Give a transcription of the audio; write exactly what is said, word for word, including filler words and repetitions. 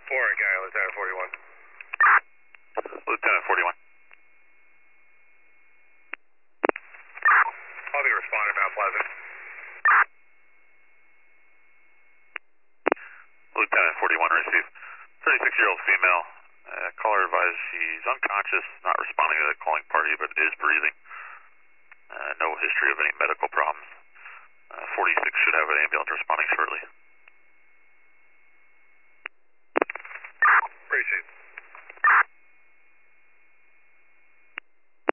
four, guy, Lieutenant forty-one. Lieutenant forty-one. I'll be responding, Mount Pleasant. Lieutenant forty-one, receive. thirty-six-year-old female. Uh, caller advised she's unconscious, not responding to the calling party, but is breathing. Uh, no history of any medical problems.